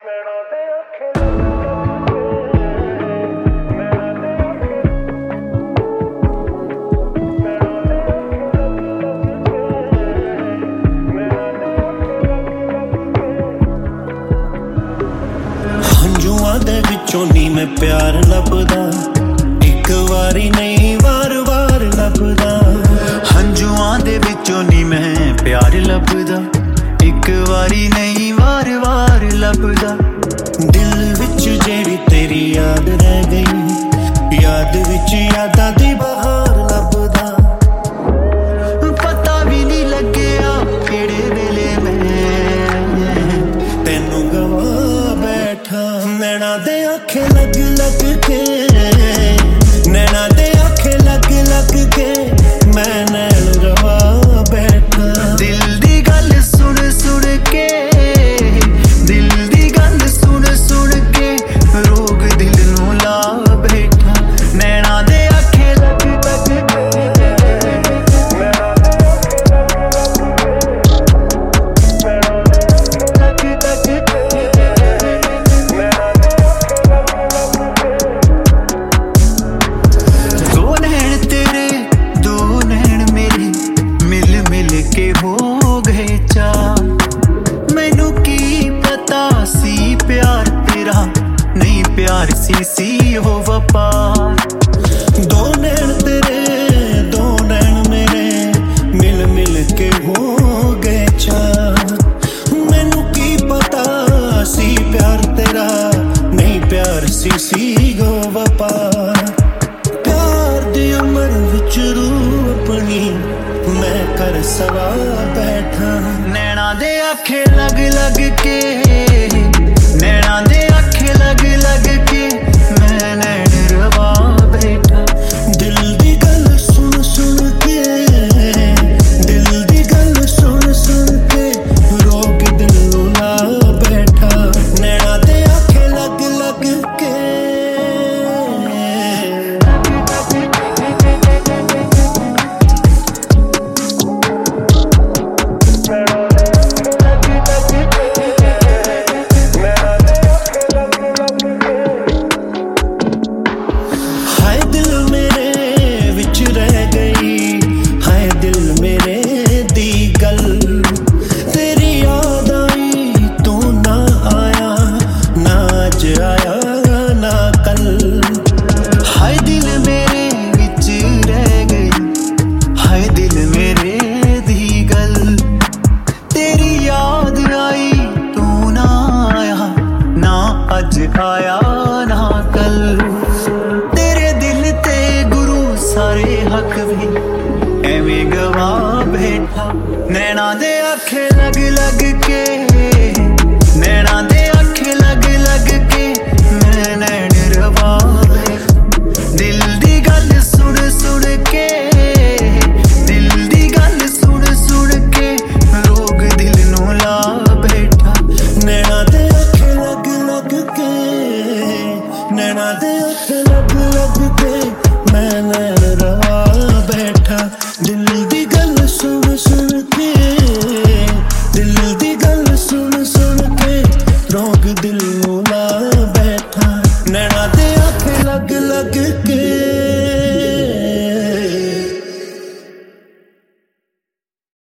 ਹੰਝੂਆਂ ਦੇ ਵਿੱਚੋਂ ਨੀ ਮੈਂ ਪਿਆਰ ਲੱਭਦਾ, ਇੱਕ ਵਾਰੀ ਨਹੀਂ ਵਾਰ-ਵਾਰ ਲੱਭਦਾ। ਹੰਝੂਆਂ ਦੇ ਵਿੱਚੋਂ ਨੀ ਮੈਂ ਪਿਆਰ ਲੱਭਦਾ, ਇੱਕ ਵਾਰੀ ਨਹੀਂ ਵਾਰ-ਵਾਰ ਲੱਭਦਾ। ਦਿਲ ਵਿੱਚ ਜਿਹੜੀ ਤੇਰੀ ਯਾਦ ਰਹਿ ਗਈ, ਯਾਦ ਵਿੱਚ ਯਾਦਾਂ ਦੀ ਬਹਾਰ ਲੱਭਦਾ। ਪਤਾ ਵੀ ਨਹੀਂ ਲੱਗਿਆ ਕਿਹੜੇ ਵੇਲੇ ਮੈਂ ਤੈਨੂੰ ਗਵਾ ਬੈਠਾ। ਨੈਣਾ ਦੇ ਆਖੇ ਲੱਗ ਲੱਗ ਕੇ, ਨੈਣਾ ਦੇ ਆਖੇ ਲੱਗ ਲੱਗ ਕੇ ਮੈਂ ਨੈਣ ਰਵਾ ਬੈਠਾ। ਦਿਲ ਦੀ ਗੱਲ ਸੁਣ ਸੁਣ ਕੇ, ਦਿਲ ਦੀ ਗੱਲ ਸੁਣ ਸੁਣ ਕੇ ਰੋਗ ਦਿਲ ਨੂੰ ਲਾ ਬੈਠਾ। ਨੈਣਾ ਦੇ ਆਖੇ ਲੱਗ ਲੱਗ ਕੇ, ਦੋ ਨੈਣ ਤੇਰੇ ਦੋ ਨੈਣ ਮੇਰੇ ਮਿਲ ਮਿਲ ਕੇ ਹੋ ਗਏ ਚਾਰ। ਮੈਨੂੰ ਕੀ ਪਤਾ ਸੀ ਪਿਆਰ ਤੇਰਾ ਨਹੀਂ ਪਿਆਰ ਸੀ ਉਹ ਵਪਾਰ। ਦੋ ਨੈਣ ਤੇਰੇ ਦੋ ਨੈਣ ਮੇਰੇ ਮਿਲ ਮਿਲ ਕੇ ਹੋ ਗਏ ਚਾਰ। ਮੈਨੂੰ ਕੀ ਪਤਾ ਸੀ ਪਿਆਰ ਤੇਰਾ ਨਹੀਂ ਪਿਆਰ ਸੀ ਗੋ ਵਪਾਰ। ਪਿਆਰ ਦੀ ਉਮਰ ਵਿੱਚ ਰੂਹ ਆਪਣੀ ਮੈਂ ਕਰ ਸਵਾ ਬੈਠਾ। ਨੈਣਾ ਦੇ ਆਖੇ ਲੱਗ ਲੱਗ ਕੇ, ਨੈਣਾ ਦੇ ਆਖੇ ਲੱਗ ਲੱਗ ਕੇ ਮੈਂ ਨੈਣ ਰਵਾ ਬੈਠਾ। ਦਿਲ ਦੀ ਗੱਲ ਸੁਣ ਸੁਣ ਕੇ, ਦਿਲ ਦੀ ਗੱਲ ਸੁਣ ਸੁਣ ਕੇ ਰੋਗ ਦਿਲ ਨੂੰ ਲਾ ਬੈਠਾ। ਨੈਣਾ ਦੇ ਆਖੇ ਲੱਗ ਲੱਗ ਕੇ, ਹਾਏ ਦਿਲ ਮੇਰੇ ਵਿੱਚ ਰਹਿ ਗਈ, ਹਾਏ ਦਿਲ ਮੇਰੇ ਦੀ ਗੱਲ। ਤੇਰੀ ਯਾਦ ਆਈ ਤੂੰ ਨਾ ਆਇਆ, ਨਾ ਅੱਜ ਆਇਆ ਨਾ ਕੱਲ। ਹਾਏ ਦਿਲ ਮੇਰੇ ਵਿੱਚ ਰਹਿ ਗਈ, ਹਾਏ ਦਿਲ ਮੇਰੇ ਦੀ ਗੱਲ। ਤੇਰੀ ਯਾਦ ਆਈ ਤੂੰ ਨਾ ਆਇਆ, ਨਾ ਅੱਜ ਆਇਆ